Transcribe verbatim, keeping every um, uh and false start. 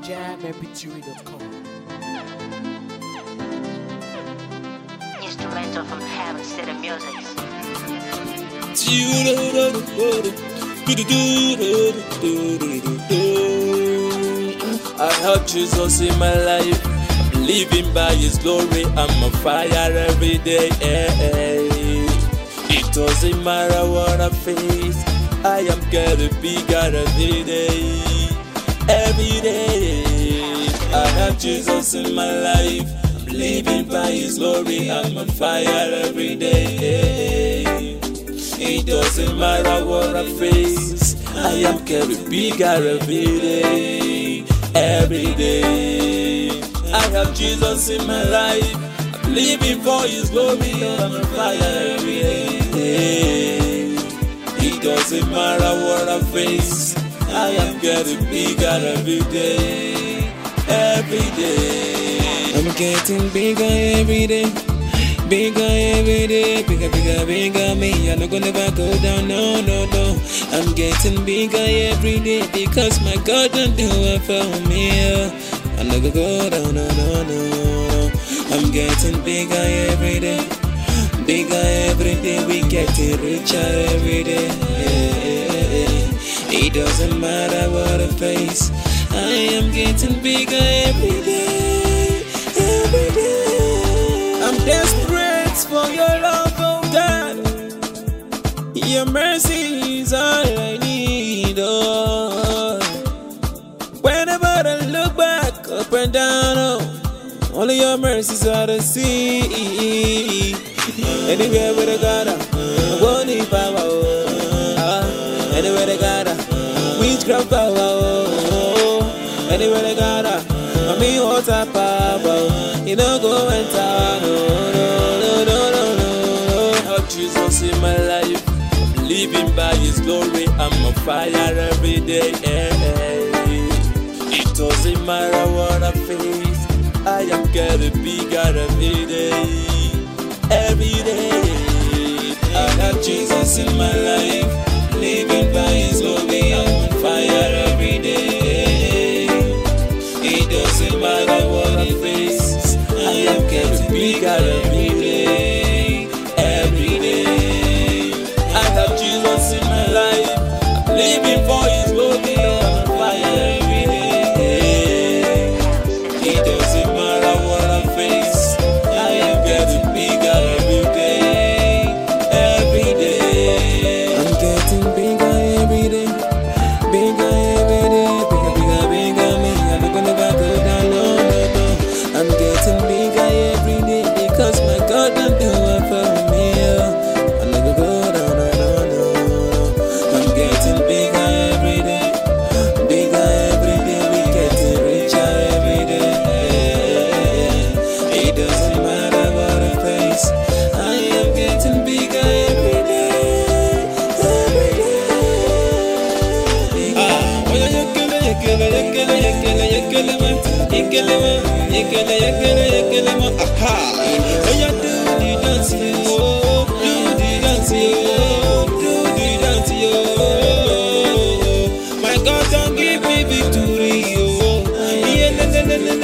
jam m p three dot com. Instrumental from heaven, city music. I have Jesus in my life, I'm living by His glory. I'm on fire every day. It doesn't matter what I face, I am getting bigger every day. Every day, I have Jesus in my life, I'm living by His glory. I'm on fire every day. It doesn't matter what I face, I am getting bigger every day. Every day, I have Jesus in my life, I'm living for His glory. I'm on fire every day. It doesn't matter what I face, I am getting bigger every day. Every day, I'm getting bigger every day. Bigger every day, bigger, bigger, bigger me. I'm not gonna never go down, no, no, no. I'm getting bigger every day because my God don't do it for me. I'm not gonna go down, no, no, no. I'm getting bigger every day. Bigger every day, we getting richer every day. It doesn't matter what I face, I am getting bigger every day. Every day, I'm desperate for your love, oh God. Your mercy is all I need, oh. Whenever I look back, up and down, oh, only your mercies are to see. Anywhere with a God, I won't need power, oh. Ah, anywhere they got witchcraft power, oh. Anywhere they got I mean water power, you know go and turn, no, no, no, no, no, no. I have Jesus in my life, I'm living by His glory. I'm on fire every day. It doesn't matter what I face, I am getting bigger every day. Every day, I have Jesus in my life, living by His glory. I'm on fire every day. It doesn't matter what I face, I am getting bigger every day. Every day, I have Jesus in my life, I'm living for His glory. I'm on fire every day. It doesn't matter what I face, I am getting bigger every day. Every day, I'm getting bigger every day. Bigger every day, bigger, bigger, bigger me. I'm not gonna never go down, no, no, no. I'm getting bigger every day because my God don't do it for me. Oh. I'm not gonna go down, no, no, no. I'm getting bigger every day. Bigger every day, we getting richer every day. It doesn't matter what I face, I am getting bigger every day. Every day. Ah, oh yeah, you kill it, you kill it, you kill it, you kill it, you kill it, man. You kill it, man. You kill it, you kill it, you kill it, man. Aha. Oh yeah, do the dance, yo. Do the dance, yo. Do the dance, yo. My God, don't give me victory, yo. Yeah, na na na na